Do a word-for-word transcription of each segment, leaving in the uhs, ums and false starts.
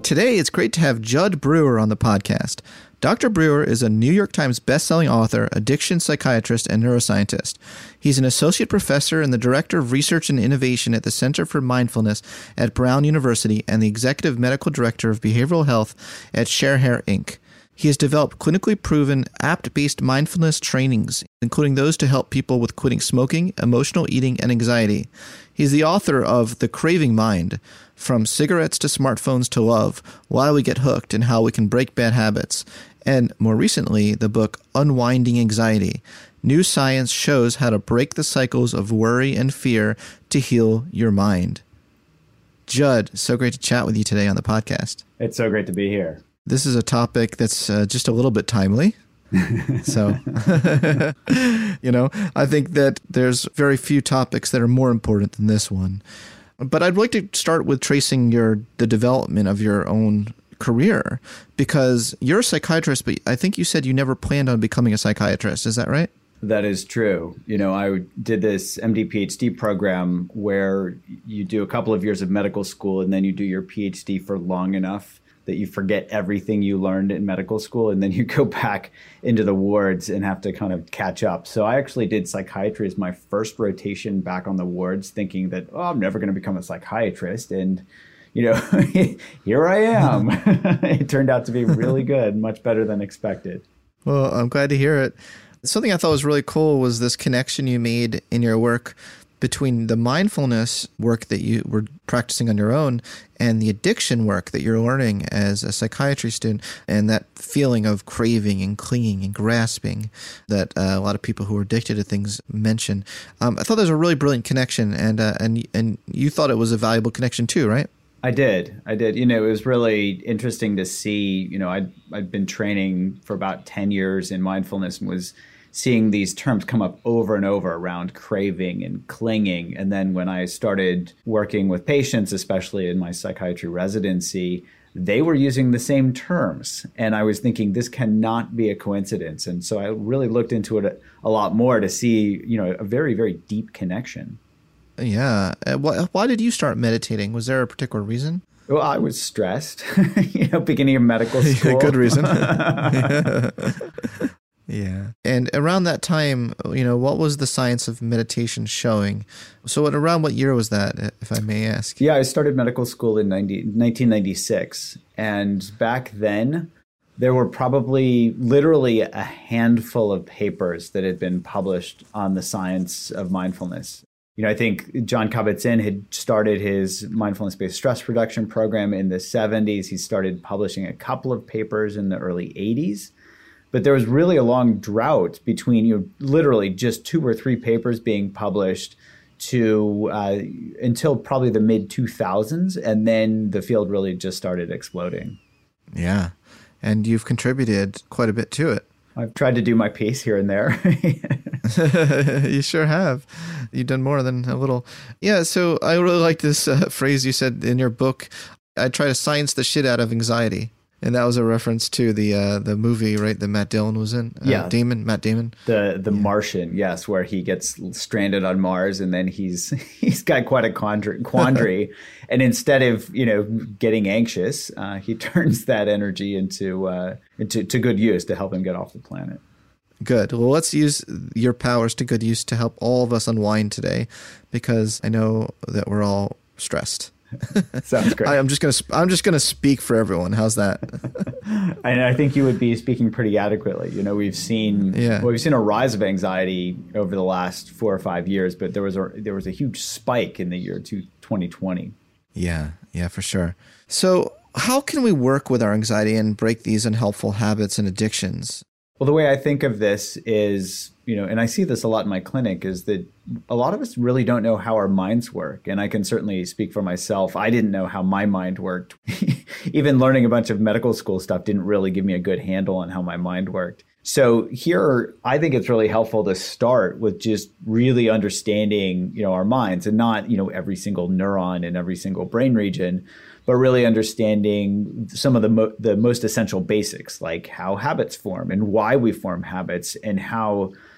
today it's great to have Judd Brewer on the podcast. Doctor Brewer is a New York Times bestselling author, addiction psychiatrist, and neuroscientist. He's an associate professor and the director of research and innovation at the Center for Mindfulness at Brown University and the executive medical director of behavioral health at ShareHair, Incorporated. He has developed clinically proven app-based mindfulness trainings, including those to help people with quitting smoking, emotional eating, and anxiety. He's the author of The Craving Mind, From Cigarettes to Smartphones to Love, Why We Get Hooked and How We Can Break Bad Habits, and more recently, the book Unwinding Anxiety. New science shows how to break the cycles of worry and fear to heal your mind. Judd, so great to chat with you today on the podcast. It's so great to be here. This is a topic that's uh, just a little bit timely. So, you know, I think that there's very few topics that are more important than this one. But I'd like to start with tracing your the development of your own career, because you're a psychiatrist, but I think you said you never planned on becoming a psychiatrist. Is that right? That is true. You know, I did this M D PhD program where you do a couple of years of medical school and then you do your PhD for long enough that you forget everything you learned in medical school, and then you go back into the wards and have to kind of catch up. So I actually did psychiatry as my first rotation back on the wards, thinking that, oh, I'm never going to become a psychiatrist. And, you know, here I am. It turned out to be really good, much better than expected. Well, I'm glad to hear it. Something I thought was really cool was this connection you made in your work between the mindfulness work that you were practicing on your own and the addiction work that you're learning as a psychiatry student, and that feeling of craving and clinging and grasping that uh, a lot of people who are addicted to things mention. Um, I thought that was a really brilliant connection, and uh, and and you thought it was a valuable connection too, right? I did. I did. You know, it was really interesting to see, you know, I'd, I'd been training for about ten years in mindfulness and was seeing these terms come up over and over around craving and clinging. And then when I started working with patients, especially in my psychiatry residency, they were using the same terms. And I was thinking, this cannot be a coincidence. And so I really looked into it a, a lot more to see, you know, a very, very deep connection. Yeah. Uh, wh- why did you start meditating? Was there a particular reason? Well, I was stressed, you know, beginning of medical school. Yeah, good reason. Yeah. Yeah. And around that time, you know, what was the science of meditation showing? So what, around what year was that, if I may ask? Yeah, I started medical school in nineteen ninety-six. And back then, there were probably literally a handful of papers that had been published on the science of mindfulness. You know, I think Jon Kabat-Zinn had started his mindfulness-based stress reduction program in the seventies. He started publishing a couple of papers in the early eighties. But there was really a long drought between, you know, literally just two or three papers being published to uh, until probably the mid two thousands. And then the field really just started exploding. Yeah. And you've contributed quite a bit to it. I've tried to do my piece here and there. You sure have. You've done more than a little. Yeah. So I really like this uh, phrase you said in your book. I try to science the shit out of anxiety. And that was a reference to the uh, the movie, right, that Matt Dillon was in? Uh, yeah. Damon, Matt Damon. The the yeah. Martian, yes, where he gets stranded on Mars and then he's he's got quite a quandary. quandary. And instead of, you know, getting anxious, uh, he turns that energy into, uh, into to good use to help him get off the planet. Good. Well, let's use your powers to good use to help all of us unwind today, because I know that we're all stressed. Sounds great. I, I'm just gonna. I'm just gonna speak for everyone. How's that? And I think you would be speaking pretty adequately. You know, we've seen. Yeah. Well, we've seen a rise of anxiety over the last four or five years, but there was a there was a huge spike in the year twenty twenty. Yeah. Yeah, for sure. So, how can we work with our anxiety and break these unhelpful habits and addictions? Well, the way I think of this is, you know, and I see this a lot in my clinic, is that a lot of us really don't know how our minds work. And I can certainly speak for myself. I didn't know how my mind worked. Even learning a bunch of medical school stuff didn't really give me a good handle on how my mind worked. So here, I think it's really helpful to start with just really understanding, you know, our minds, and not, you know, every single neuron in every single brain region, but really understanding some of the mo- the most essential basics, like how habits form and why we form habits, and how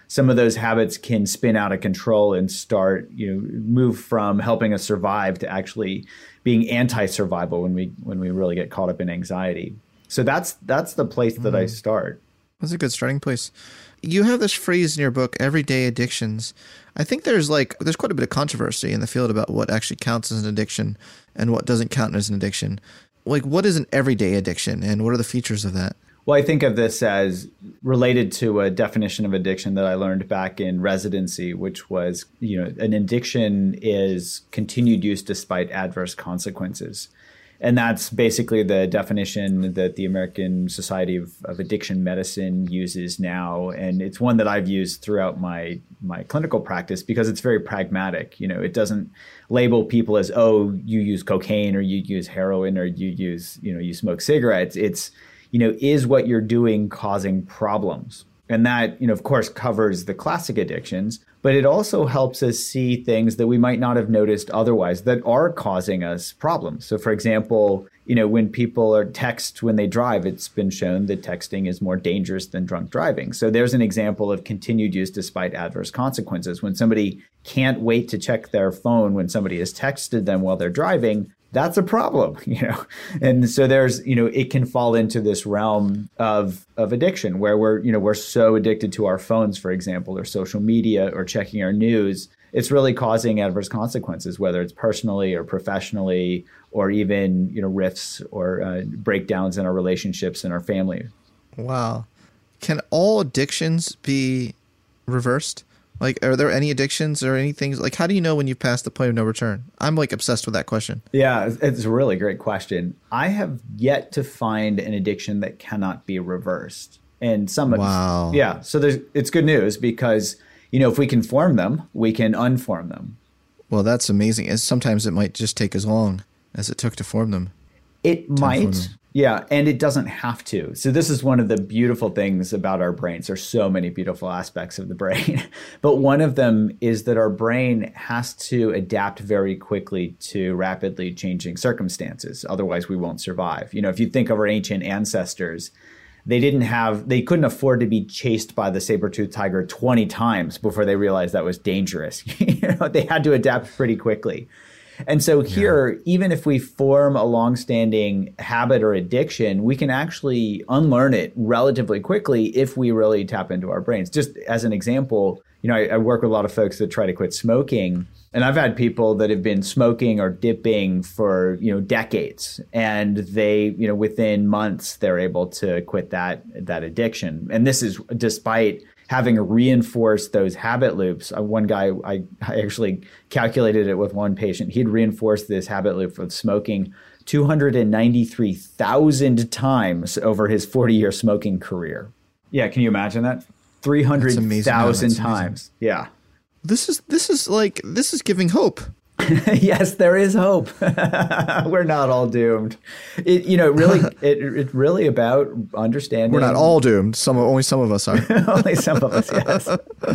some of those habits can spin out of control and start, you know, move from helping us survive to actually being anti-survival when we when we really get caught up in anxiety. So that's that's the place that mm. I start. That's a good starting place. You have this phrase in your book, everyday addictions. I think there's like there's quite a bit of controversy in the field about what actually counts as an addiction and what doesn't count as an addiction. Like, what is an everyday addiction and what are the features of that? Well, I think of this as related to a definition of addiction that I learned back in residency, which was, you know, an addiction is continued use despite adverse consequences. And that's basically the definition that the American Society of, of Addiction Medicine uses now. And it's one that I've used throughout my my clinical practice because it's very pragmatic. You know, it doesn't label people as, oh, you use cocaine or you use heroin or you use, you know, you smoke cigarettes. It's, you know, is what you're doing causing problems? And that, you know, of course, covers the classic addictions, but it also helps us see things that we might not have noticed otherwise that are causing us problems. So, for example, you know, when people are text when they drive, it's been shown that texting is more dangerous than drunk driving. So there's an example of continued use despite adverse consequences. When somebody can't wait to check their phone when somebody has texted them while they're driving, that's a problem, you know. And so there's, you know, it can fall into this realm of of addiction where we're, you know, we're so addicted to our phones, for example, or social media or checking our news. It's really causing adverse consequences, whether it's personally or professionally, or even, you know, rifts or uh, breakdowns in our relationships and our family. Wow. Can all addictions be reversed? Like, are there any addictions or any things? Like, how do you know when you've passed the point of no return? I'm, like, obsessed with that question. Yeah, it's a really great question. I have yet to find an addiction that cannot be reversed. And some of wow. Yeah, so there's it's good news because, you know, if we can form them, we can unform them. Well, that's amazing. And sometimes it might just take as long as it took to form them. It might. Yeah, and it doesn't have to. So this is one of the beautiful things about our brains. There's so many beautiful aspects of the brain. But one of them is that our brain has to adapt very quickly to rapidly changing circumstances. Otherwise, we won't survive. You know, if you think of our ancient ancestors, they didn't have, they couldn't afford to be chased by the saber-toothed tiger twenty times before they realized that was dangerous. You know, they had to adapt pretty quickly. And so here, yeah. even if we form a longstanding habit or addiction, we can actually unlearn it relatively quickly if we really tap into our brains. Just as an example, you know, I, I work with a lot of folks that try to quit smoking. And I've had people that have been smoking or dipping for, you know, decades. And they, you know, within months, they're able to quit that that addiction. And this is despite having reinforced those habit loops. Uh, one guy, I, I actually calculated it with one patient. He'd reinforced this habit loop of smoking two hundred ninety-three thousand times over his forty-year smoking career. Yeah, can you imagine that? three hundred thousand times. Yeah. This is this is like this is giving hope. Yes, there is hope. We're not all doomed. It, you know, really, it, it's really about understanding. We're not all doomed. Some, only some of us are. Only some of us, yes.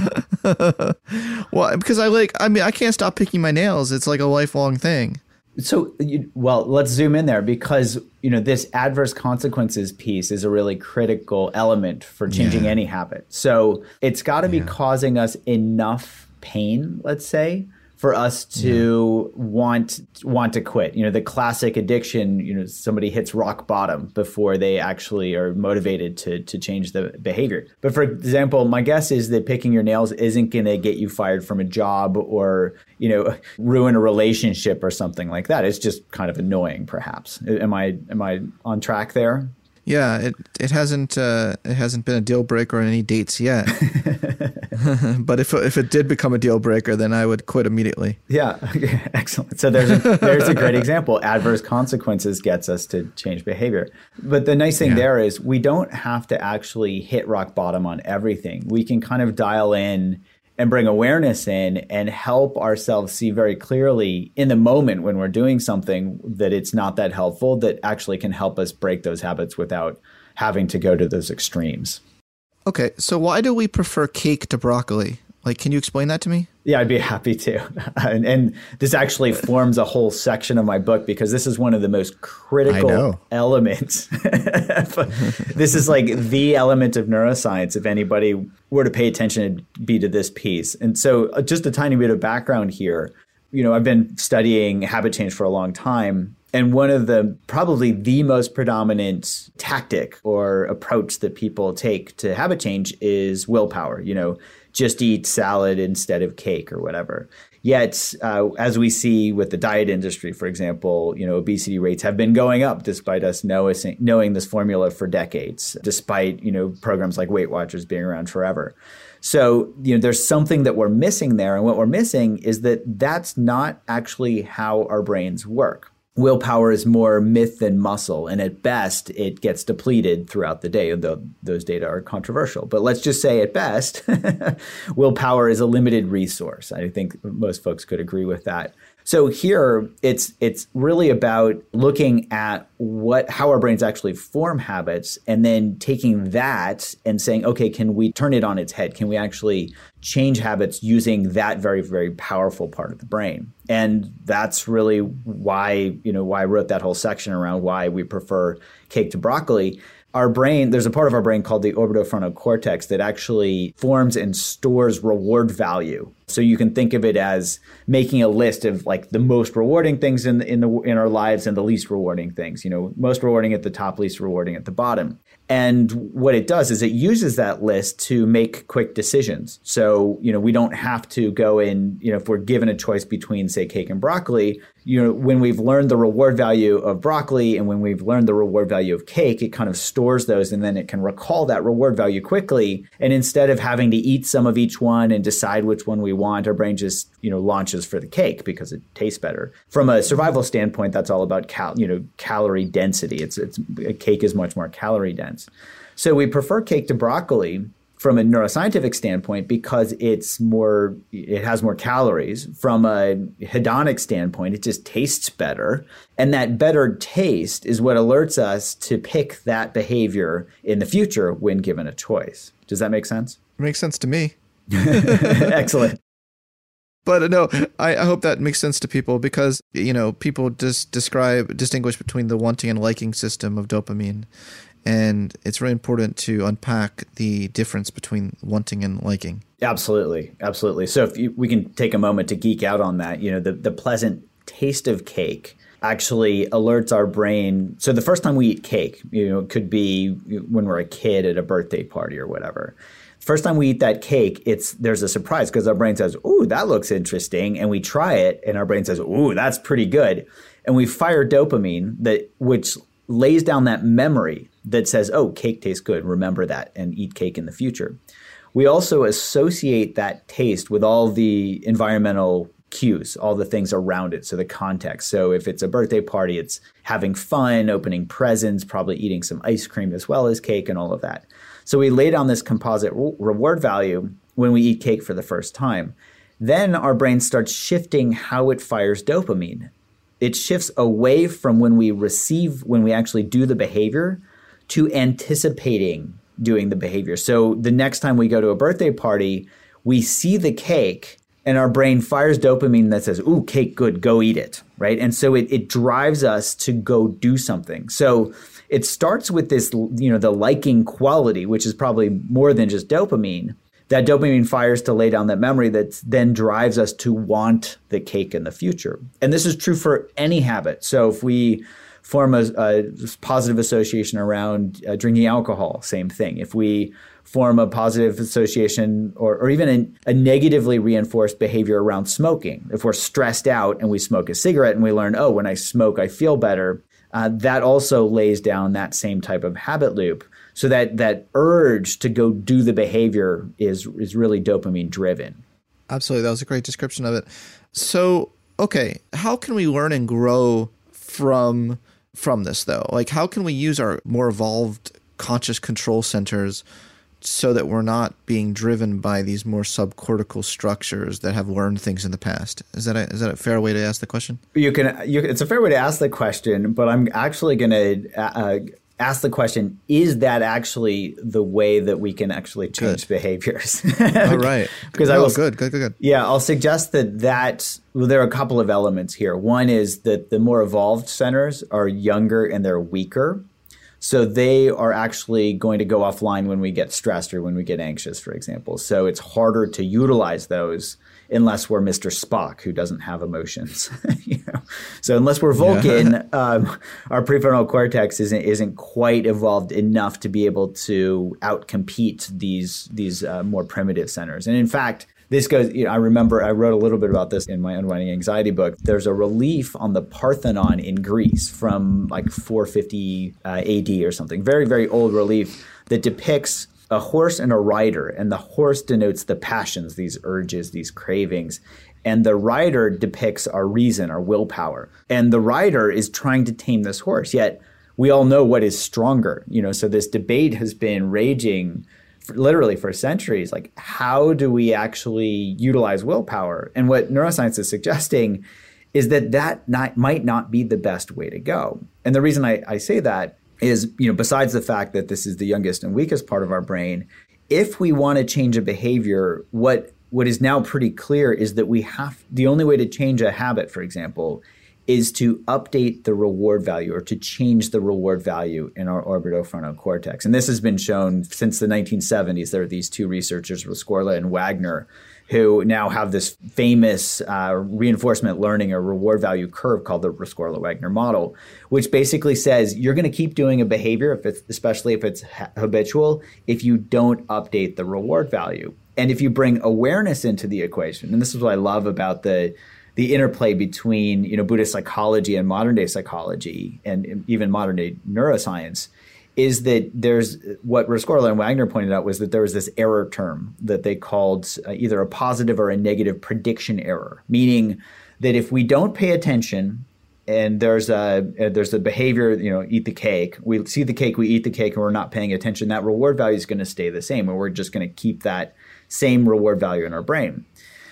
Well, because I like, I mean, I can't stop picking my nails. It's like a lifelong thing. So, you, well, let's zoom in there because, you know, this adverse consequences piece is a really critical element for changing yeah. any habit. So it's got to be yeah. causing us enough pain, let's say, for us to yeah. want want to quit. You know, the classic addiction, you know, somebody hits rock bottom before they actually are motivated to to change the behavior. But for example, my guess is that picking your nails isn't going to get you fired from a job or, you know, ruin a relationship or something like that. It's just kind of annoying, perhaps. Am I am I on track there? Yeah, it it hasn't uh, it hasn't been a deal breaker on any dates yet. But if if it did become a deal breaker, then I would quit immediately. Yeah, excellent. So there's a, there's a great example. Adverse consequences gets us to change behavior. But the nice thing yeah. there is we don't have to actually hit rock bottom on everything. We can kind of dial in and bring awareness in and help ourselves see very clearly in the moment when we're doing something that it's not that helpful, that actually can help us break those habits without having to go to those extremes. Okay, so why do we prefer cake to broccoli? Like, can you explain that to me? Yeah, I'd be happy to. and, and this actually forms a whole section of my book because this is one of the most critical elements. This is like the element of neuroscience. If anybody were to pay attention, it'd be to this piece. And so uh, just a tiny bit of background here. You know, I've been studying habit change for a long time. And one of the probably the most predominant tactic or approach that people take to habit change is willpower. You know, just eat salad instead of cake or whatever. Yet, uh, as we see with the diet industry, for example, you know, obesity rates have been going up despite us knowing, knowing this formula for decades, despite, you know, programs like Weight Watchers being around forever. So, you know, there's something that we're missing there. And what we're missing is that that's not actually how our brains work. Willpower is more myth than muscle, and at best, it gets depleted throughout the day, though those data are controversial. But let's just say at best, willpower is a limited resource. I think most folks could agree with that. So here, it's it's really about looking at what how our brains actually form habits and then taking that and saying, okay, can we turn it on its head? Can we actually change habits using that very, very powerful part of the brain? And that's really why, you know, why I wrote that whole section around why we prefer cake to broccoli. Our brain, there's a part of our brain called the orbitofrontal cortex that actually forms and stores reward value. So you can think of it as making a list of like the most rewarding things in the, in the in our lives and the least rewarding things. You know, most rewarding at the top, least rewarding at the bottom. And what it does is it uses that list to make quick decisions. So, you know, we don't have to go in, you know, if we're given a choice between, say, cake and broccoli, you know, when we've learned the reward value of broccoli and when we've learned the reward value of cake, it kind of stores those and then it can recall that reward value quickly. And instead of having to eat some of each one and decide which one we want, our brain just, you know, launches for the cake because it tastes better. From a survival standpoint, that's all about cal, you know, calorie density. It's it's a cake is much more calorie dense. So we prefer cake to broccoli from a neuroscientific standpoint because it's more, it has more calories. From a hedonic standpoint, it just tastes better. And that better taste is what alerts us to pick that behavior in the future when given a choice. Does that make sense? It makes sense to me. Excellent. But no, I, I hope that makes sense to people because, you know, people just describe, distinguish between the wanting and liking system of dopamine. And it's really important to unpack the difference between wanting and liking. Absolutely. Absolutely. So if you, we can take a moment to geek out on that, you know, the, the pleasant taste of cake actually alerts our brain. So the first time we eat cake, you know, it could be when we're a kid at a birthday party or whatever. First time we eat that cake, it's there's a surprise because our brain says, ooh, that looks interesting. And we try it and our brain says, ooh, that's pretty good. And we fire dopamine that which lays down that memory that says, oh, cake tastes good. Remember that and eat cake in the future. We also associate that taste with all the environmental cues, all the things around it. So the context. So if it's a birthday party, it's having fun, opening presents, probably eating some ice cream as well as cake and all of that. So we lay down this composite reward value when we eat cake for the first time. Then our brain starts shifting how it fires dopamine. It shifts away from when we receive, when we actually do the behavior, to anticipating doing the behavior. So the next time we go to a birthday party, we see the cake and our brain fires dopamine that says, ooh, cake, good, go eat it, right? And so it, it drives us to go do something. So it starts with this, you know, the liking quality, which is probably more than just dopamine. That dopamine fires to lay down that memory that then drives us to want the cake in the future. And this is true for any habit. So if we form a, a positive association around uh, drinking alcohol, same thing. If we form a positive association or, or even a, a negatively reinforced behavior around smoking, if we're stressed out and we smoke a cigarette and we learn, oh, when I smoke, I feel better, uh, that also lays down that same type of habit loop. So that that urge to go do the behavior is is really dopamine driven. Absolutely. That was a great description of it. So, okay, how can we learn and grow from from this though? Like how can we use our more evolved conscious control centers so that we're not being driven by these more subcortical structures that have learned things in the past? Is that a, is that a fair way to ask the question? You can. You, it's a fair way to ask the question, but I'm actually going to uh, ask the question, is that actually the way that we can actually change good. behaviors? All right. Because no, I will, good, good, good, good. Yeah, I'll suggest that that, well, there are a couple of elements here. One is that the more evolved centers are younger and they're weaker. So they are actually going to go offline when we get stressed or when we get anxious, for example. So it's harder to utilize those unless we're Mister Spock, who doesn't have emotions. you know? So unless we're Vulcan, yeah. um, our prefrontal cortex isn't isn't quite evolved enough to be able to outcompete these these uh, more primitive centers. And in fact, this goes, you know, I remember I wrote a little bit about this in my Unwinding Anxiety book. There's a relief on the Parthenon in Greece from like four fifty uh, A D or something, very, very old relief that depicts a horse and a rider. And the horse denotes the passions, these urges, these cravings. And the rider depicts our reason, our willpower. And the rider is trying to tame this horse, yet we all know what is stronger. You know, so this debate has been raging for, literally for centuries. Like, how do we actually utilize willpower? And what neuroscience is suggesting is that that not, might not be the best way to go. And the reason I, I say that is, you know, besides the fact that this is the youngest and weakest part of our brain, if we want to change a behavior, what what is now pretty clear is that we have, the only way to change a habit, for example, is to update the reward value or to change the reward value in our orbitofrontal cortex. And this has been shown since the nineteen seventies. There are these two researchers, Rescorla and Wagner, who now have this famous uh, reinforcement learning or reward value curve called the Rescorla-Wagner model, which basically says you're going to keep doing a behavior, if it's, especially if it's ha- habitual, if you don't update the reward value. And if you bring awareness into the equation, and this is what I love about the the interplay between, you know, Buddhist psychology and modern day psychology and even modern day neuroscience, is that there's what Rescorla and Wagner pointed out was that there was this error term that they called uh, either a positive or a negative prediction error, meaning that if we don't pay attention and there's a uh, there's a behavior, you know, eat the cake, we see the cake, we eat the cake, and we're not paying attention, that reward value is going to stay the same, and we're just going to keep that same reward value in our brain.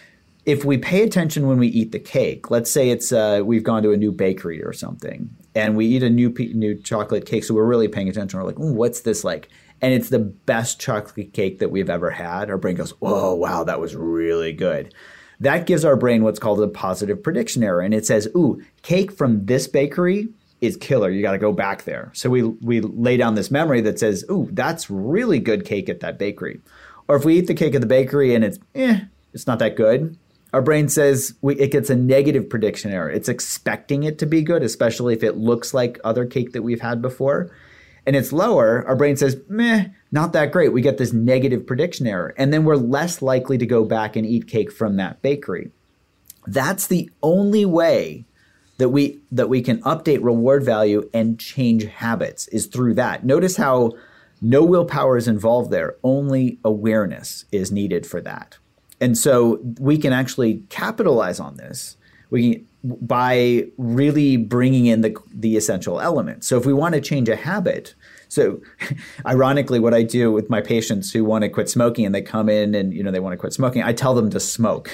If we pay attention when we eat the cake, let's say it's uh, we've gone to a new bakery or something, and we eat a new new chocolate cake, so we're really paying attention. We're like, ooh, what's this like? And it's the best chocolate cake that we've ever had. Our brain goes, oh, wow, that was really good. That gives our brain what's called a positive prediction error. And it says, ooh, cake from this bakery is killer. You got to go back there. So we we lay down this memory that says, ooh, that's really good cake at that bakery. Or if we eat the cake at the bakery and it's, eh, it's not that good, our brain says we, it gets a negative prediction error. It's expecting it to be good, especially if it looks like other cake that we've had before. And it's lower. Our brain says, meh, not that great. We get this negative prediction error. And then we're less likely to go back and eat cake from that bakery. That's the only way that we that we can update reward value and change habits is through that. Notice how no willpower is involved there. Only awareness is needed for that. And so we can actually capitalize on this we can, by really bringing in the, the essential elements. So if we want to change a habit, so ironically, what I do with my patients who want to quit smoking and they come in and, you know, they want to quit smoking, I tell them to smoke.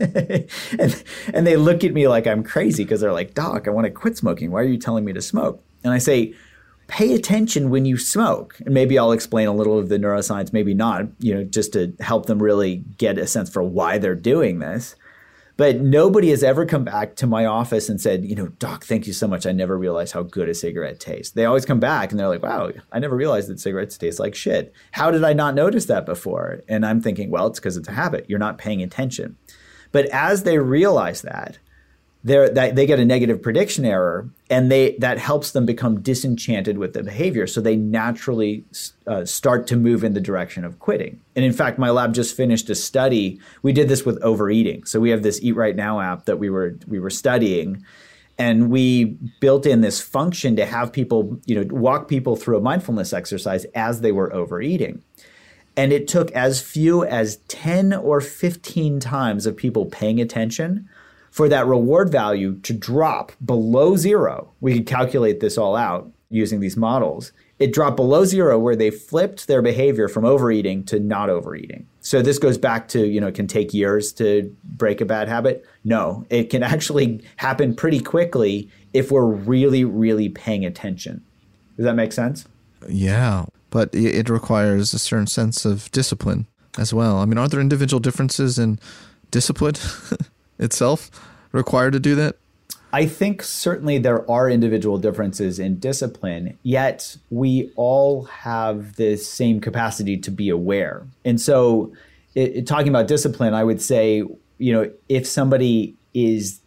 and, and they look at me like I'm crazy because they're like, Doc, I want to quit smoking. Why are you telling me to smoke? And I say, pay attention when you smoke. And maybe I'll explain a little of the neuroscience, maybe not, you know, just to help them really get a sense for why they're doing this. But nobody has ever come back to my office and said, you know, Doc, thank you so much. I never realized how good a cigarette tastes. They always come back and they're like, wow, I never realized that cigarettes taste like shit. How did I not notice that before? And I'm thinking, well, it's because it's a habit. You're not paying attention. But as they realize that, They're, that they get a negative prediction error, and they that helps them become disenchanted with the behavior. So they naturally uh, start to move in the direction of quitting. And in fact, my lab just finished a study. We did this with overeating. So we have this Eat Right Now app that we were we were studying, and we built in this function to have people, you know, walk people through a mindfulness exercise as they were overeating. And it took as few as ten or fifteen times of people paying attention for that reward value to drop below zero. We could calculate this all out using these models. It dropped below zero where they flipped their behavior from overeating to not overeating. So this goes back to, you know, it can take years to break a bad habit. No, it can actually happen pretty quickly if we're really, really paying attention. Does that make sense? Yeah, but it requires a certain sense of discipline as well. I mean, aren't there individual differences in discipline itself required to do that? I think certainly there are individual differences in discipline, yet we all have the same capacity to be aware. And so it, it, talking about discipline, I would say, you know, if somebody is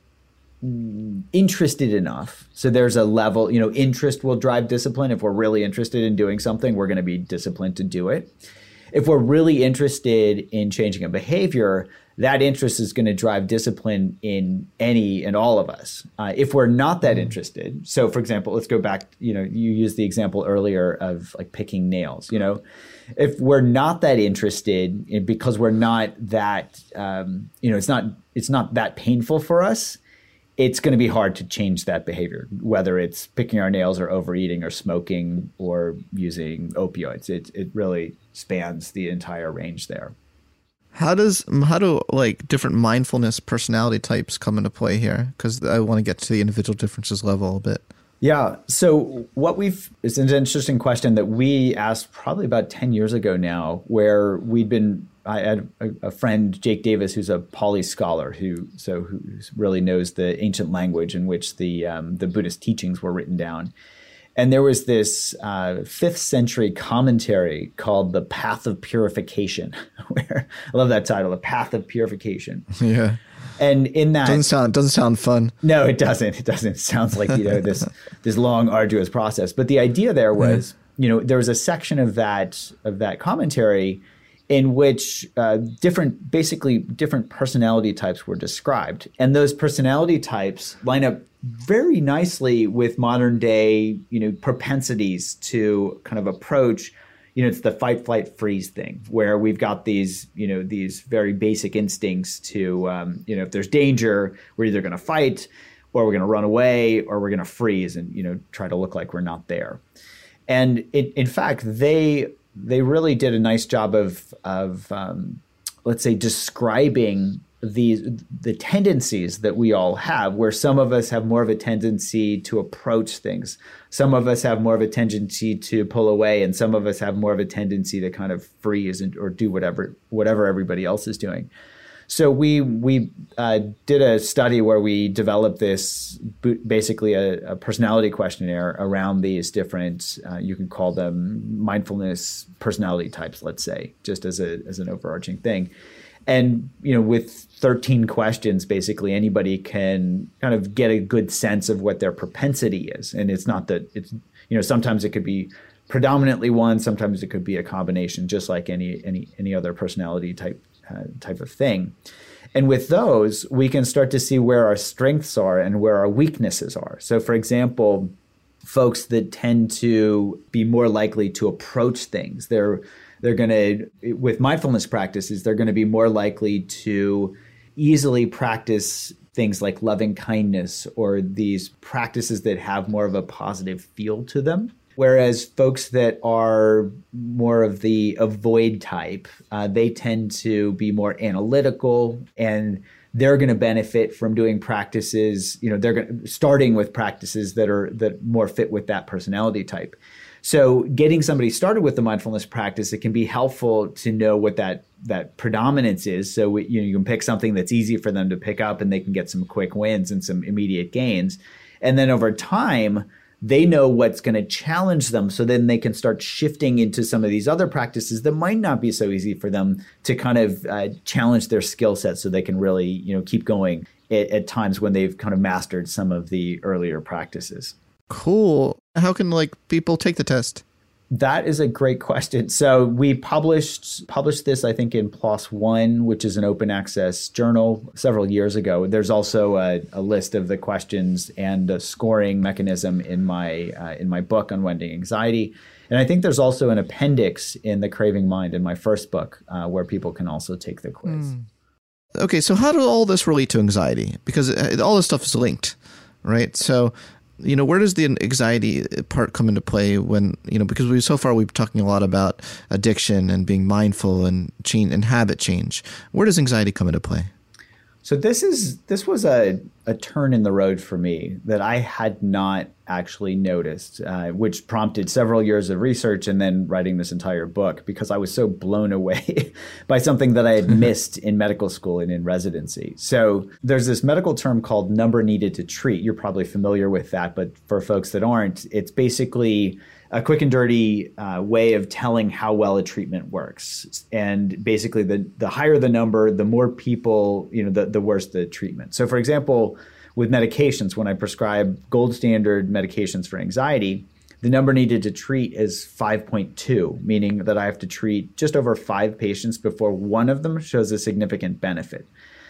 interested enough, so there's a level, you know, interest will drive discipline. If we're really interested in doing something, we're going to be disciplined to do it. If we're really interested in changing a behavior, that interest is going to drive discipline in any and all of us. Uh, if we're not that interested, so for example, let's go back, you know, you used the example earlier of like picking nails, you know, if we're not that interested in, because we're not that, um, you know, it's not, it's not that painful for us, it's going to be hard to change that behavior, whether it's picking our nails or overeating or smoking or using opioids. It, it really spans the entire range there. How does how do like different mindfulness personality types come into play here? Because I want to get to the individual differences level a bit. Yeah. So what we've it's an interesting question that we asked probably about ten years ago now, where we'd been. I had a, a friend, Jake Davis, who's a Pali scholar, who so who really knows the ancient language in which the um, the Buddhist teachings were written down. And there was this uh, fifth century commentary called The Path of Purification, where I love that title, The Path of Purification. Yeah. And in that doesn't sound doesn't sound fun. No, it doesn't. It doesn't. It sounds like, you know, this this long, arduous process. But the idea there was, yeah. you know, there was a section of that of that commentary in which uh, different, basically different personality types were described. And those personality types line up very nicely with modern day, you know, propensities to kind of approach, you know, it's the fight, flight, freeze thing, where we've got these, you know, these very basic instincts to, um, you know, if there's danger, we're either going to fight or we're going to run away or we're going to freeze and, you know, try to look like we're not there. And it, in fact, they they really did a nice job of, of um, let's say, describing these the tendencies that we all have, where some of us have more of a tendency to approach things. Some of us have more of a tendency to pull away, and some of us have more of a tendency to kind of freeze and, or do whatever whatever everybody else is doing. So we we uh, did a study where we developed this basically a, a personality questionnaire around these different, uh, you can call them mindfulness personality types, let's say, just as a as an overarching thing. And, you know, with thirteen questions, basically anybody can kind of get a good sense of what their propensity is. And it's not that it's, you know, sometimes it could be predominantly one, sometimes it could be a combination, just like any any any other personality type uh, type of thing. And with those, we can start to see where our strengths are and where our weaknesses are. So, for example, folks that tend to be more likely to approach things, they're They're going to, with mindfulness practices, they're going to be more likely to easily practice things like loving kindness or these practices that have more of a positive feel to them. Whereas folks that are more of the avoid type, uh, they tend to be more analytical, and they're going to benefit from doing practices, you know, they're going starting with practices that are that more fit with that personality type. So getting somebody started with the mindfulness practice, it can be helpful to know what that that predominance is. So we, you know, you can pick something that's easy for them to pick up, and they can get some quick wins and some immediate gains. And then over time, they know what's going to challenge them. So then they can start shifting into some of these other practices that might not be so easy for them to kind of uh, challenge their skill set, so they can really, you know, keep going at, at times when they've kind of mastered some of the earlier practices. Cool. How can like people take the test? That is a great question. So we published published this, I think, in PLOS One, which is an open access journal, several years ago. There's also a, a list of the questions and a scoring mechanism in my uh, in my book, Unwinding Anxiety. And I think there's also an appendix in The Craving Mind in my first book, uh, where people can also take the quiz. Mm. Okay, so how do all this relate to anxiety? Because all this stuff is linked, right? So, you know, where does the anxiety part come into play when, you know, because we so far we've been talking a lot about addiction and being mindful and change and habit change. Where does anxiety come into play? So this is this was a, a turn in the road for me that I had not actually noticed, uh, which prompted several years of research and then writing this entire book because I was so blown away by something that I had missed in medical school and in residency. So there's this medical term called number needed to treat. You're probably familiar with that, but for folks that aren't, it's basically a quick and dirty uh, way of telling how well a treatment works. And basically, the the higher the number, the more people, you know, the, the worse the treatment. So for example, with medications, when I prescribe gold standard medications for anxiety, the number needed to treat is five point two, meaning that I have to treat just over five patients before one of them shows a significant benefit.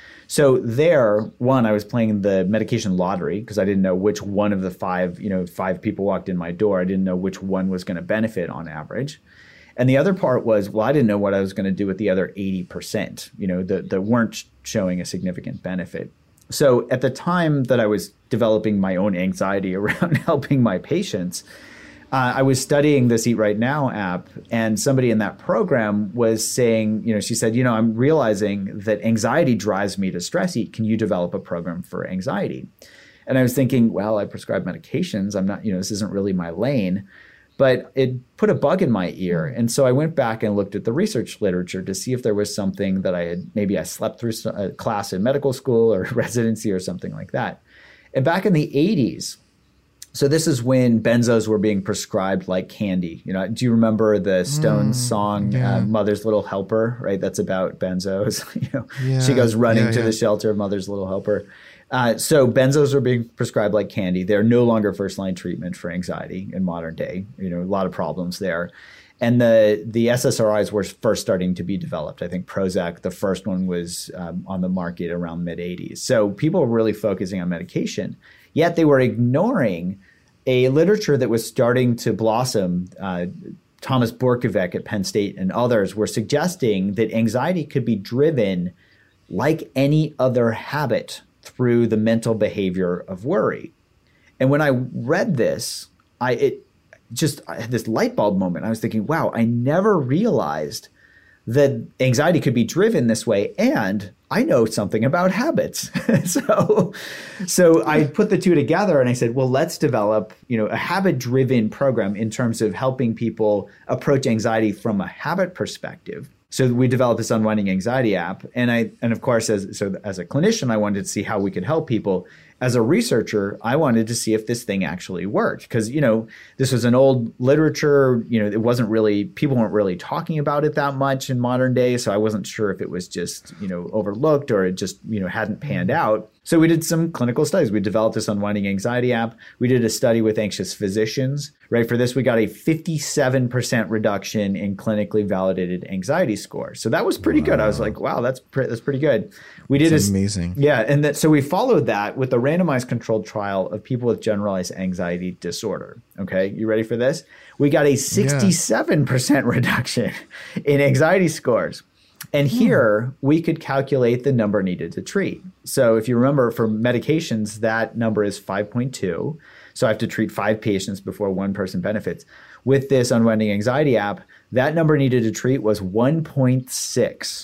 So there, one, I was playing the medication lottery because I didn't know which one of the five, you know, five people walked in my door. I didn't know which one was going to benefit on average. And the other part was, well, I didn't know what I was going to do with the other eighty percent, you know, that, that weren't showing a significant benefit. So at the time that I was developing my own anxiety around helping my patients, Uh, I was studying this Eat Right Now app, and somebody in that program was saying, you know, she said, you know, I'm realizing that anxiety drives me to stress eat. Can you develop a program for anxiety? And I was thinking, well, I prescribe medications. I'm not, you know, this isn't really my lane. But it put a bug in my ear. And so I went back and looked at the research literature to see if there was something that I had, maybe I slept through a class in medical school or residency or something like that. And back in the eighties, so this is when benzos were being prescribed like candy. You know, do you remember the Stones mm, song, yeah. uh, Mother's Little Helper, right? That's about benzos. you know, yeah, she goes running yeah, to yeah. the shelter of Mother's Little Helper. Uh, so benzos are being prescribed like candy. They're no longer first-line treatment for anxiety in modern day. You know, a lot of problems there. And the the S S R Is were first starting to be developed. I think Prozac, the first one, was um, on the market around mid-eighties. So people were really focusing on medication. Yet they were ignoring a literature that was starting to blossom. Uh, Thomas Borkovec at Penn State and others were suggesting that anxiety could be driven like any other habit through the mental behavior of worry. And when I read this, I it just I had this light bulb moment. I was thinking, wow, I never realized that anxiety could be driven this way, and I know something about habits. so, so I put the two together and I said, well, let's develop, you know, a habit-driven program in terms of helping people approach anxiety from a habit perspective. So we developed this Unwinding Anxiety app, and I, and of course, as so as a clinician, I wanted to see how we could help people. As a researcher, I wanted to see if this thing actually worked because, you know, this was an old literature. You know, it wasn't really, people weren't really talking about it that much in modern day. So I wasn't sure if it was just, you know, overlooked or it just, you know, hadn't panned out. So we did some clinical studies. We developed this Unwinding Anxiety app. We did a study with anxious physicians. Right, for this, we got a fifty-seven percent reduction in clinically validated anxiety score. So that was pretty wow. good. I was like, wow, that's pre- that's pretty good. We did that's a, amazing. Yeah, and that, so we followed that with a randomized controlled trial of people with generalized anxiety disorder. Okay, you ready for this? We got a sixty-seven percent yeah. reduction in anxiety scores. And here hmm. we could calculate the number needed to treat. So if you remember, for medications, that number is five point two. So I have to treat five patients before one person benefits. With this Unwinding Anxiety app, that number needed to treat was one point six.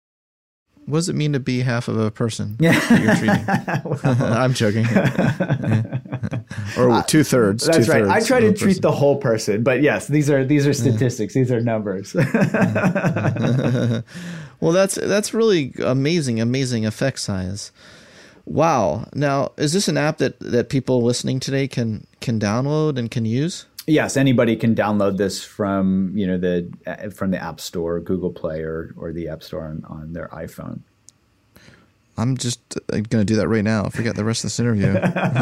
What does it mean to be half of a person that you're treating? I'm joking. Yeah. Or two thirds. That's two right. thirds I try to treat person. the whole person, but yes, these are these are statistics. Yeah. These are numbers. Well, that's that's really amazing, amazing effect size. Wow. Now, is this an app that, that people listening today can can download and can use? Yes, anybody can download this from, you know, the from the App Store, Google Play, or or the App Store on, on their iPhone. I'm just going to do that right now. Forget the rest of this interview.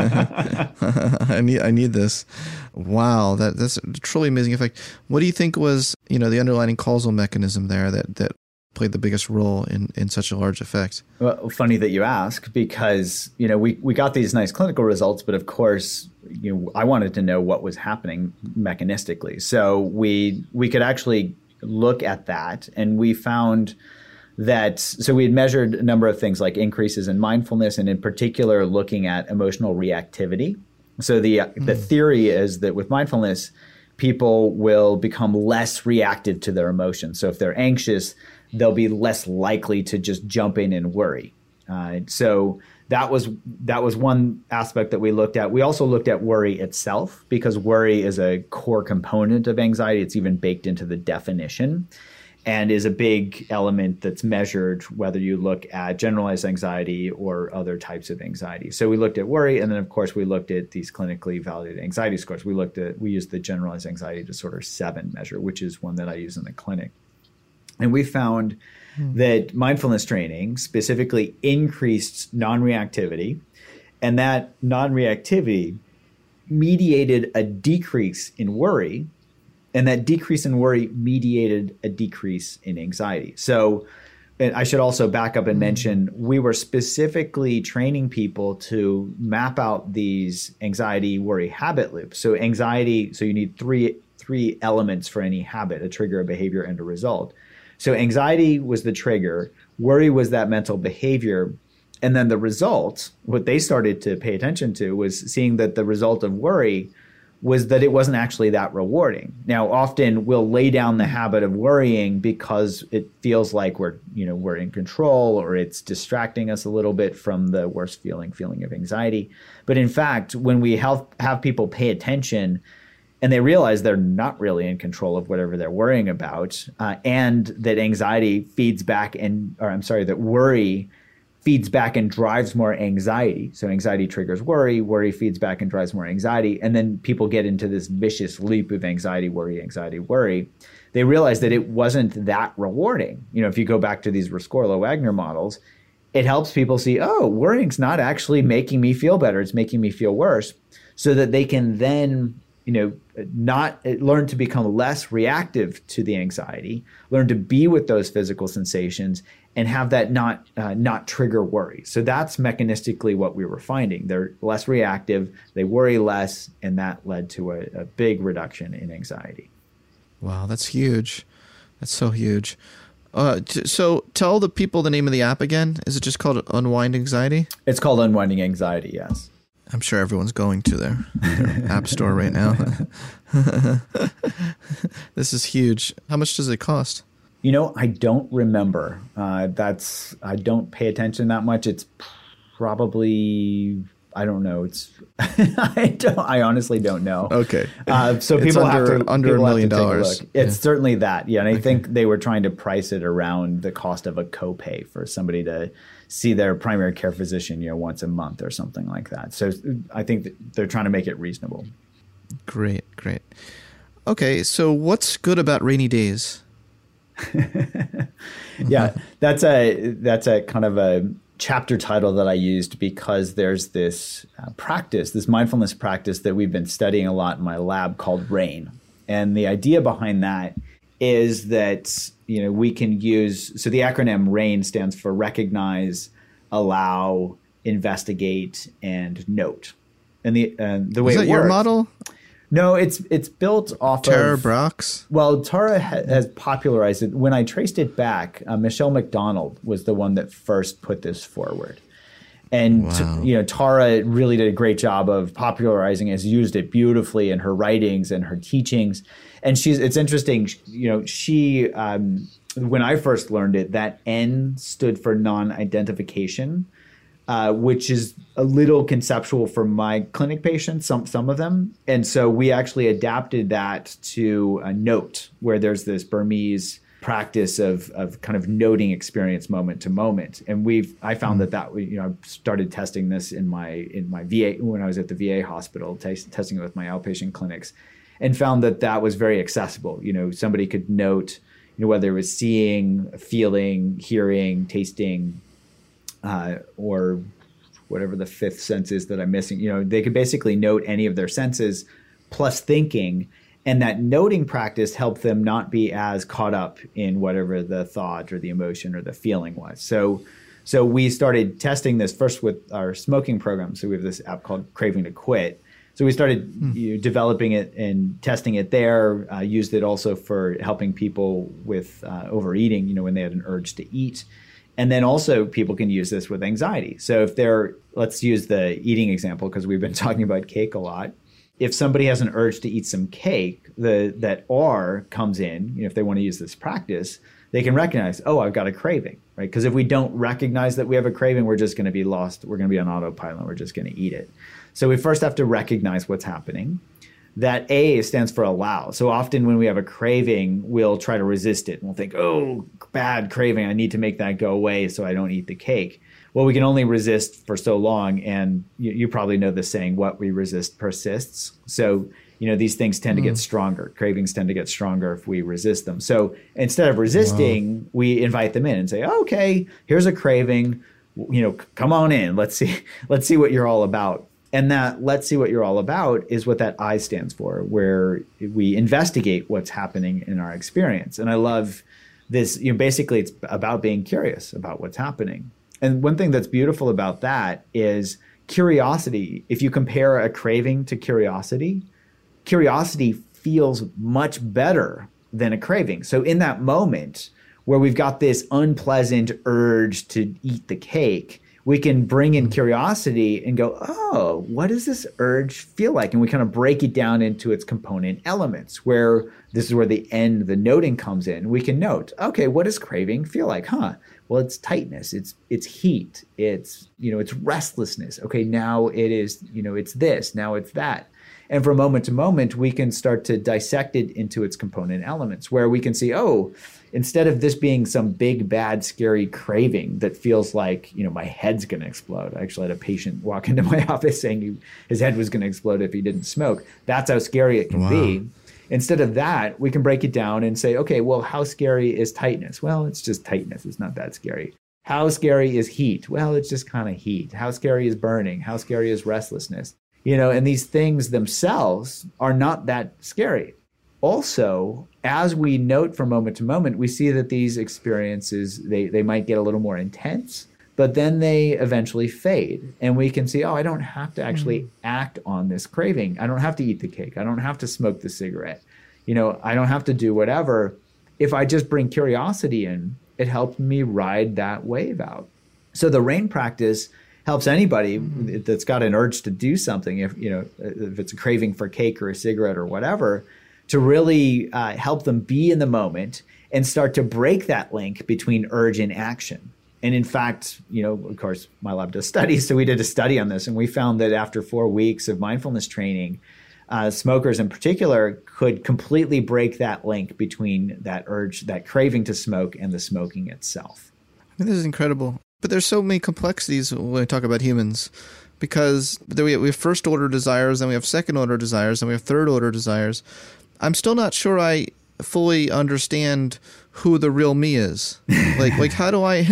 I need I need this. Wow, that that's a truly amazing effect. What do you think was, you know, the underlying causal mechanism there that that played the biggest role in, in such a large effect? Well, funny that you ask, because, you know, we, we got these nice clinical results, but of course, you know, I wanted to know what was happening mechanistically. So we we could actually look at that, and we found that, so we had measured a number of things like increases in mindfulness, and in particular looking at emotional reactivity. So the mm. the theory is that with mindfulness, people will become less reactive to their emotions. So if they're anxious, they'll be less likely to just jump in and worry. Uh, so that was that was one aspect that we looked at. We also looked at worry itself, because worry is a core component of anxiety. It's even baked into the definition, and is a big element that's measured whether you look at generalized anxiety or other types of anxiety. So we looked at worry, and then of course we looked at these clinically validated anxiety scores. We looked at we used the generalized anxiety disorder seven measure, which is one that I use in the clinic. And we found hmm. that mindfulness training specifically increased non-reactivity, and that non-reactivity mediated a decrease in worry, and that decrease in worry mediated a decrease in anxiety. So and I should also back up and mention, we were specifically training people to map out these anxiety worry habit loops. So anxiety, so you need three three elements for any habit: a trigger, a behavior, and a result. So anxiety was the trigger, worry was that mental behavior, and then the result, what they started to pay attention to, was seeing that the result of worry was that it wasn't actually that rewarding. Now, often we'll lay down the habit of worrying because it feels like we're, you know, we're in control, or it's distracting us a little bit from the worst feeling, feeling of anxiety. But in fact, when we help have people pay attention and they realize they're not really in control of whatever they're worrying about, uh, and that anxiety feeds back and, or I'm sorry, that worry feeds back and drives more anxiety. So anxiety triggers worry, worry feeds back and drives more anxiety. And then people get into this vicious loop of anxiety, worry, anxiety, worry. They realize that it wasn't that rewarding. You know, if you go back to these Rescorla-Wagner models, it helps people see, oh, worrying's not actually making me feel better. It's making me feel worse, so that they can then, you know, not learn to become less reactive to the anxiety, learn to be with those physical sensations, and have that not uh, not trigger worry. So that's mechanistically what we were finding. They're less reactive, they worry less, and that led to a, a big reduction in anxiety. Wow, that's huge. That's so huge. Uh, t- so tell the people the name of the app again. Is it just called Unwind Anxiety? It's called Unwinding Anxiety, yes. I'm sure everyone's going to their, their app store right now. This is huge. How much does it cost? You know, I don't remember. Uh, that's I don't pay attention that much. It's probably, I don't know. It's I don't. I honestly don't know. Okay. Uh, so it's people under, have to under a million dollars. A it's yeah. certainly that. Yeah, and okay. I think they were trying to price it around the cost of a copay for somebody to see their primary care physician, you know, once a month or something like that. So I think that they're trying to make it reasonable. Great, great. Okay, so what's good about rainy days? Yeah, that's a that's a kind of a chapter title that I used because there's this uh, practice, this mindfulness practice that we've been studying a lot in my lab called RAIN. And the idea behind that is that, you know, we can use, so the acronym RAIN stands for recognize, allow, investigate, and note. And the uh, the way is that it your works, model? No, it's it's built off Tara of... Tara Brach? Well, Tara ha- has popularized it. When I traced it back, uh, Michelle McDonald was the one that first put this forward. And, wow. t- you know, Tara really did a great job of popularizing it, has used it beautifully in her writings and her teachings. And she's it's interesting, you know, she, um, when I first learned it, that N stood for non-identification. Uh, which is a little conceptual for my clinic patients, some some of them. And so we actually adapted that to a note, where there's this Burmese practice of of kind of noting experience moment to moment. And we've I found mm-hmm. that that you know I started testing this in my in my V A when I was at the V A hospital, t- testing it with my outpatient clinics, and found that that was very accessible. You know, somebody could note, you know, whether it was seeing, feeling, hearing, tasting. Uh, or whatever the fifth sense is that I'm missing, you know, they could basically note any of their senses plus thinking. And that noting practice helped them not be as caught up in whatever the thought or the emotion or the feeling was. So, so we started testing this first with our smoking program. So we have this app called Craving to Quit. So we started hmm. you know, developing it and testing it there, uh, used it also for helping people with uh, overeating, you know, when they had an urge to eat. And then also people can use this with anxiety. So if they're, let's use the eating example because we've been talking about cake a lot. If somebody has an urge to eat some cake, the that R comes in, you know, if they want to use this practice, they can recognize, oh, I've got a craving, right? Because if we don't recognize that we have a craving, we're just going to be lost. We're going to be on autopilot. We're just going to eat it. So we first have to recognize what's happening. That A stands for allow. So often when we have a craving, we'll try to resist it. We'll think, oh, bad craving. I need to make that go away so I don't eat the cake. Well, we can only resist for so long. And you, you probably know the saying, what we resist persists. So, you know, these things tend mm. to get stronger. Cravings tend to get stronger if we resist them. So instead of resisting, wow. we invite them in and say, oh, okay, here's a craving. You know, come on in. Let's see. Let's see what you're all about. And that let's see what you're all about is what that I stands for, where we investigate what's happening in our experience. And I love this, you know, basically it's about being curious about what's happening. And one thing that's beautiful about that is curiosity. If you compare a craving to curiosity, curiosity feels much better than a craving. So in that moment where we've got this unpleasant urge to eat the cake, we can bring in curiosity and go, oh, what does this urge feel like? And we kind of break it down into its component elements, where this is where the end, the noting comes in. We can note, okay, what does craving feel like? Huh? Well, it's tightness, it's it's heat, it's, you know, it's restlessness. Okay, now it is, you know, it's this, now it's that. And from moment to moment, we can start to dissect it into its component elements, where we can see, oh, instead of this being some big, bad, scary craving that feels like, you know, my head's going to explode. I actually had a patient walk into my office saying he, his head was going to explode if he didn't smoke. That's how scary it can wow. be. Instead of that, we can break it down and say, okay, well, how scary is tightness? Well, it's just tightness. It's not that scary. How scary is heat? Well, it's just kind of heat. How scary is burning? How scary is restlessness? You know, and these things themselves are not that scary. Also, as we note from moment to moment, we see that these experiences, they, they might get a little more intense, but then they eventually fade. And we can see, oh, I don't have to actually mm-hmm. act on this craving. I don't have to eat the cake. I don't have to smoke the cigarette. You know, I don't have to do whatever. If I just bring curiosity in, it helps me ride that wave out. So the RAIN practice helps anybody mm-hmm. that's got an urge to do something, if you know, if it's a craving for cake or a cigarette or whatever, to really uh, help them be in the moment and start to break that link between urge and action. And in fact, you know, of course, my lab does studies, so we did a study on this, and we found that after four weeks of mindfulness training, uh, smokers in particular could completely break that link between that urge, that craving to smoke, and the smoking itself. I mean, this is incredible. But there's so many complexities when we talk about humans, because we have first order desires, then we have second order desires, then we have third order desires. I'm still not sure I fully understand who the real me is. Like, like how do I,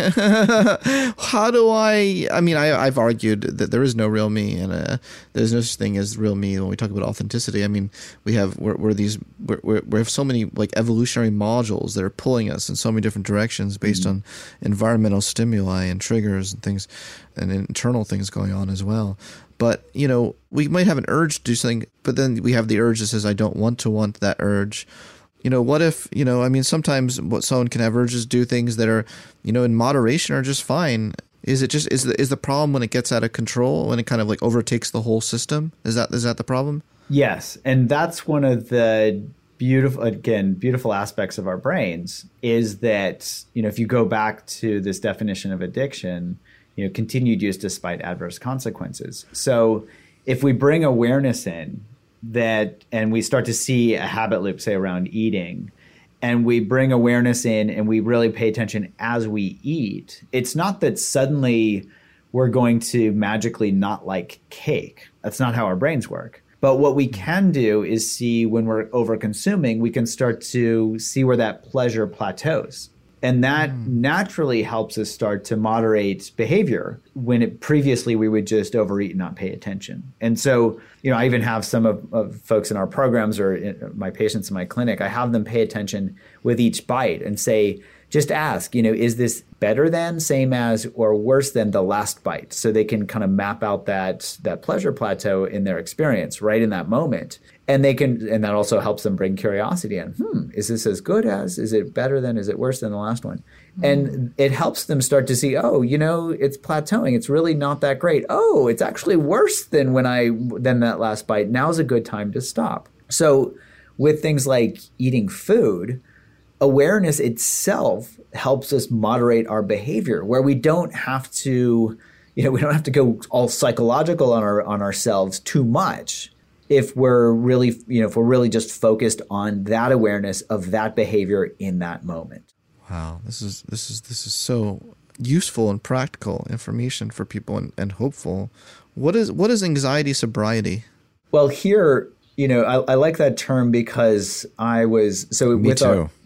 how do I, I mean, I, I've argued that there is no real me, and uh, there's no such thing as real me when we talk about authenticity. I mean, we have, we're, we're these, we're, we're, we have so many like evolutionary modules that are pulling us in so many different directions based mm-hmm. on environmental stimuli and triggers and things, and internal things going on as well. But, you know, we might have an urge to do something, but then we have the urge that says, I don't want to want that urge. You know, what if, you know, I mean, sometimes what someone can have urges to do things that are, you know, in moderation are just fine. Is it just, is the, is the problem when it gets out of control, when it kind of like overtakes the whole system? Is that, is that the problem? Yes. And that's one of the beautiful, again, beautiful aspects of our brains is that, you know, if you go back to this definition of addiction, you know, continued use despite adverse consequences. So if we bring awareness in, that and we start to see a habit loop, say around eating, and we bring awareness in and we really pay attention as we eat, it's not that suddenly we're going to magically not like cake. That's not how our brains work. But what we can do is see when we're over consuming, we can start to see where that pleasure plateaus. And that mm. naturally helps us start to moderate behavior when it, previously we would just overeat and not pay attention. And so, you know, I even have some of, of folks in our programs or in my patients in my clinic, I have them pay attention with each bite and say, just ask, you know, is this better than, same as, or worse than the last bite? So they can kind of map out that that pleasure plateau in their experience right in that moment. And they can, and that also helps them bring curiosity in. Hmm, is this as good as? Is it better than? Is it worse than the last one? Mm-hmm. And it helps them start to see, oh, you know, it's plateauing. It's really not that great. Oh, it's actually worse than when I than that last bite. Now's a good time to stop. So with things like eating food, awareness itself helps us moderate our behavior, where we don't have to, you know, we don't have to go all psychological on our on ourselves too much if we're really, you know, if we're really just focused on that awareness of that behavior in that moment. Wow, this is this is this is so useful and practical information for people, and, and hopeful. What is what is anxiety sobriety? Well, here, you know, I, I like that term because I was so me with too. Our,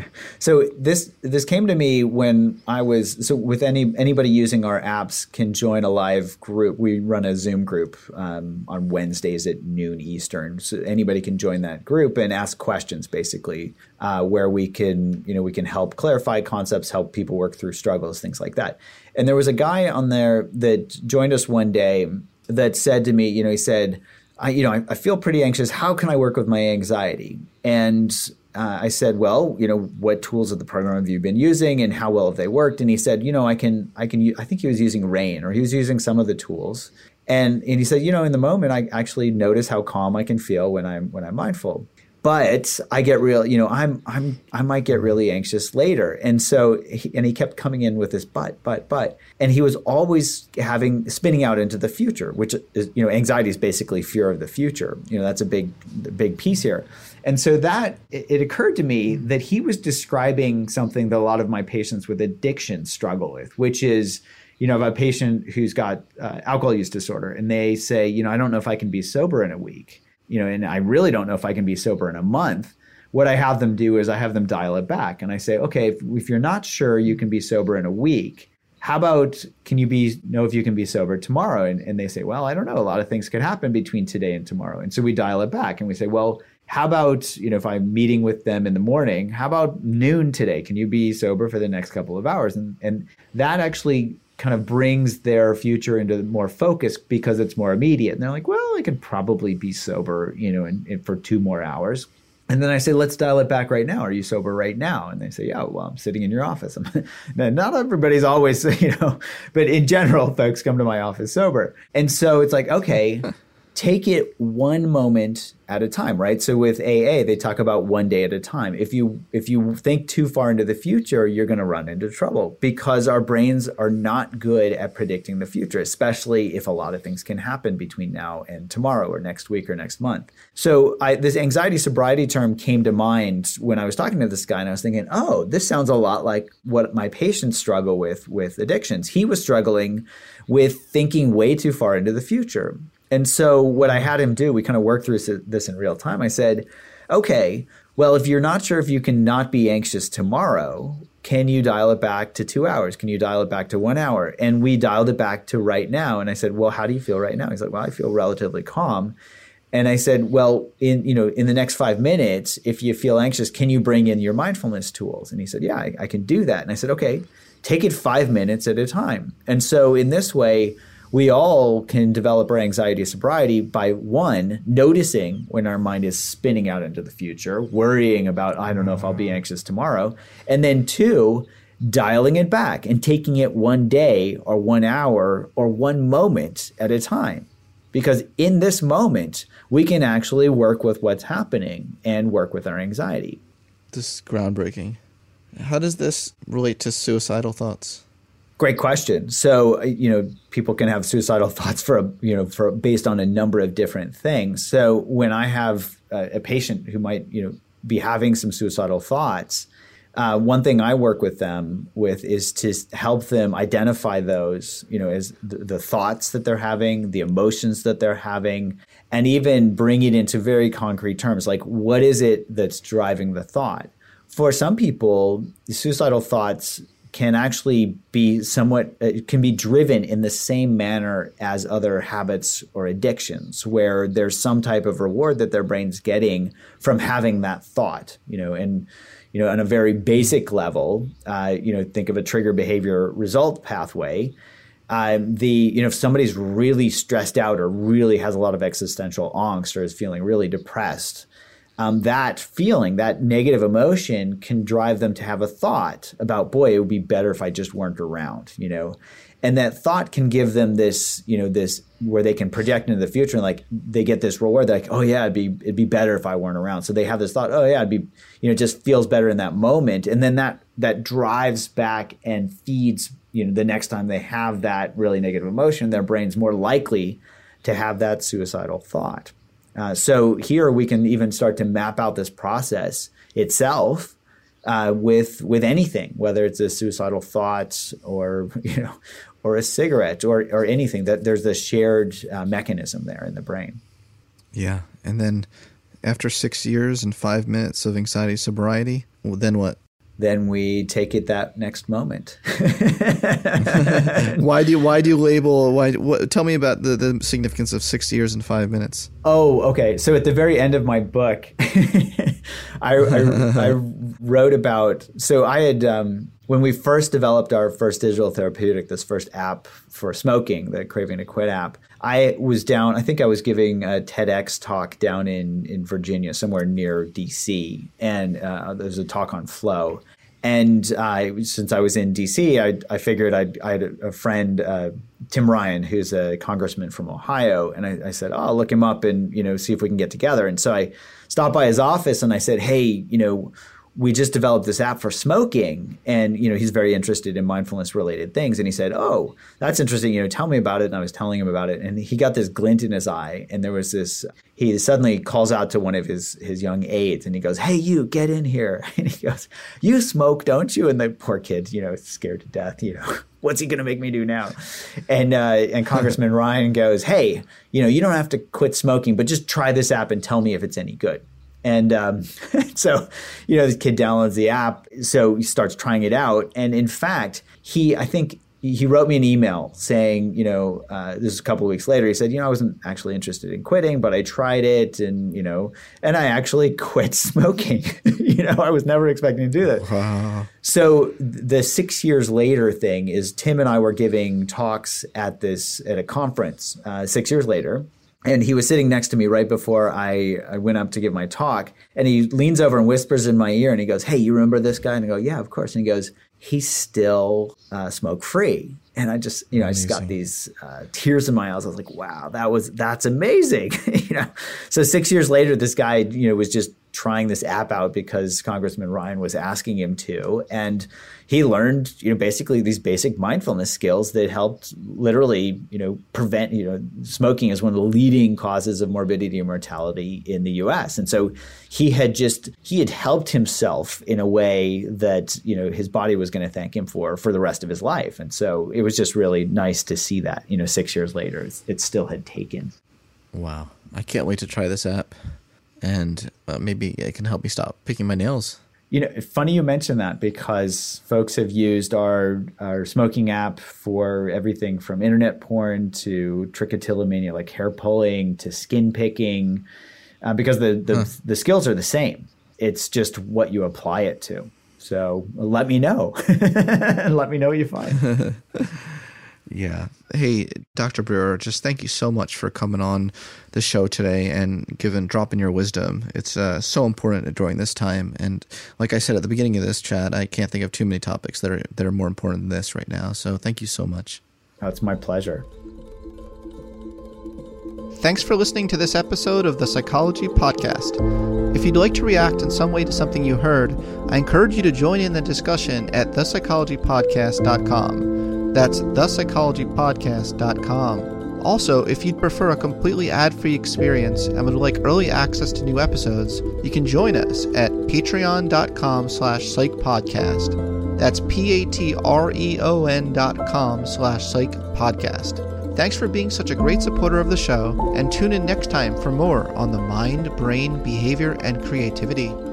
so this this came to me when I was so with any anybody using our apps can join a live group. We run a Zoom group um, on Wednesdays at noon Eastern. So anybody can join that group and ask questions, basically, uh, where we can you know we can help clarify concepts, help people work through struggles, things like that. And there was a guy on there that joined us one day that said to me, you know, he said, I, you know, I, I feel pretty anxious. How can I work with my anxiety? And uh, I said, well, you know, what tools of the program have you been using, and how well have they worked? And he said, you know, I can, I can. I think he was using RAIN, or he was using some of the tools. And and he said, you know, in the moment, I actually notice how calm I can feel when I'm when I'm mindful. But I get real, you know, I'm, I'm, I might get really anxious later. And so, he, and he kept coming in with this but, but, but, and he was always having, spinning out into the future, which is, you know, anxiety is basically fear of the future. You know, that's a big, big piece here. And so that, it, it occurred to me that he was describing something that a lot of my patients with addiction struggle with, which is, you know, I have a patient who's got uh, alcohol use disorder, and they say, you know, I don't know if I can be sober in a week. You know, and I really don't know if I can be sober in a month. What I have them do is I have them dial it back. And I say, okay, if, if you're not sure you can be sober in a week, how about, can you be, know if you can be sober tomorrow? And, and they say, well, I don't know. A lot of things could happen between today and tomorrow. And so we dial it back and we say, well, how about, you know, if I'm meeting with them in the morning, how about noon today? Can you be sober for the next couple of hours? And, and that actually kind of brings their future into more focus because it's more immediate. And they're like, well, I could probably be sober, you know, in, in, for two more hours. And then I say, let's dial it back right now. Are you sober right now? And they say, yeah, well, I'm sitting in your office. Now, not everybody's always, you know, but in general, folks come to my office sober. And so it's like, okay, take it one moment at a time, right? So with A A, they talk about one day at a time. If you if you think too far into the future, you're going to run into trouble because our brains are not good at predicting the future, especially if a lot of things can happen between now and tomorrow or next week or next month. So I, this anxiety sobriety term came to mind when I was talking to this guy, and I was thinking, oh, this sounds a lot like what my patients struggle with with addictions. He was struggling with thinking way too far into the future. And so what I had him do, we kind of worked through this in real time. I said, okay, well, if you're not sure if you can not be anxious tomorrow, can you dial it back to two hours? Can you dial it back to one hour? And we dialed it back to right now. And I said, well, how do you feel right now? He's like, well, I feel relatively calm. And I said, well, in, you know, in the next five minutes, if you feel anxious, can you bring in your mindfulness tools? And he said, yeah, I, I can do that. And I said, okay, take it five minutes at a time. And so in this way, we all can develop our anxiety sobriety by, one, noticing when our mind is spinning out into the future, worrying about, I don't know if I'll be anxious tomorrow. And then two, dialing it back and taking it one day or one hour or one moment at a time. Because in this moment, we can actually work with what's happening and work with our anxiety. This is groundbreaking. How does this relate to suicidal thoughts? Great question. So, you know, people can have suicidal thoughts for, a, you know, for based on a number of different things. So when I have a, a patient who might, you know, be having some suicidal thoughts, uh, one thing I work with them with is to help them identify those, you know, as the, the thoughts that they're having, the emotions that they're having, and even bring it into very concrete terms, like what is it that's driving the thought? For some people, suicidal thoughts can actually be somewhat, it can be driven in the same manner as other habits or addictions, where there's some type of reward that their brain's getting from having that thought, you know, and, you know, on a very basic level, uh, you know, think of a trigger behavior result pathway. Um, the, you know, if somebody's really stressed out or really has a lot of existential angst or is feeling really depressed, um, that feeling, that negative emotion can drive them to have a thought about, boy, it would be better if I just weren't around, you know. And that thought can give them this, you know, this where they can project into the future and like they get this reward. They're like, oh yeah, it'd be it'd be better if I weren't around. So they have this thought, oh yeah, it'd be, you know, it just feels better in that moment. And then that that drives back and feeds, you know, the next time they have that really negative emotion, their brain's more likely to have that suicidal thought. Uh, so here we can even start to map out this process itself. Uh, with with anything, whether it's a suicidal thought or you know, or a cigarette or or anything, that there's this shared uh, mechanism there in the brain. Yeah, and then after six years and five minutes of anxiety sobriety, well, then what? Then we take it that next moment. why do you, why do you label? Why? What, tell me about the, the significance of six years and five minutes. Oh, okay. So at the very end of my book, I, I, I wrote about. So I had um, when we first developed our first digital therapeutic, this first app for smoking, the Craving to Quit app. I was down. I think I was giving a TEDx talk down in in Virginia, somewhere near D C, and uh, there was a talk on flow. And uh, since I was in D C, I, I figured I'd, I had a friend, uh, Tim Ryan, who's a congressman from Ohio, and I, I said, "Oh, I'll look him up and you know see if we can get together." And so I stopped by his office and I said, "Hey, you know, we just developed this app for smoking," and you know he's very interested in mindfulness related things. And he said, "Oh, that's interesting. You know, tell me about it." And I was telling him about it, and he got this glint in his eye, and there was this. He suddenly calls out to one of his his young aides, and he goes, "Hey, you, get in here!" And he goes, "You smoke, don't you?" And the poor kid, you know, scared to death. You know, what's he going to make me do now? And uh, and Congressman Ryan goes, "Hey, you know, you don't have to quit smoking, but just try this app and tell me if it's any good." And um, so, you know, this kid downloads the app, so he starts trying it out. And in fact, he, I think he wrote me an email saying, you know, uh, this is a couple of weeks later, he said, you know, I wasn't actually interested in quitting, but I tried it and, you know, and I actually quit smoking. You know, I was never expecting to do that. Wow. So the six years later thing is Tim and I were giving talks at this, at a conference uh, six years later. And he was sitting next to me right before I, I went up to give my talk. And he leans over and whispers in my ear and he goes, "Hey, you remember this guy?" And I go, "Yeah, of course." And he goes, "He's still uh, smoke free." And I just, you know, amazing. I just got these uh, tears in my eyes. I was like, wow, that was, that's amazing. You know, so six years later, this guy, you know, was just trying this app out because Congressman Ryan was asking him to. And he learned, you know, basically these basic mindfulness skills that helped literally, you know, prevent, you know, smoking is one of the leading causes of morbidity and mortality in the U S. And so he had just, he had helped himself in a way that, you know, his body was going to thank him for, for the rest of his life. And so it was just really nice to see that, you know, six years later, it still had taken. Wow. I can't wait to try this app. And uh, maybe it can help me stop picking my nails. You know, funny you mention that because folks have used our our smoking app for everything from internet porn to trichotillomania, like hair pulling, to skin picking, uh, because the the, huh. the skills are the same. It's just what you apply it to. So let me know. Let me know what you find. Yeah. Hey, Doctor Brewer, just thank you so much for coming on the show today and giving, dropping your wisdom. It's uh, so important during this time. And like I said at the beginning of this chat, I can't think of too many topics that are that are more important than this right now. So thank you so much. Oh, it's my pleasure. Thanks for listening to this episode of the Psychology Podcast. If you'd like to react in some way to something you heard, I encourage you to join in the discussion at the psychology podcast dot com. That's the psychology podcast dot com. Also, if you'd prefer a completely ad-free experience and would like early access to new episodes, you can join us at patreon dot com slash psych podcast. That's P-A-T-R-E-O-N dot com slash psych podcast. Thanks for being such a great supporter of the show, and tune in next time for more on the mind, brain, behavior, and creativity.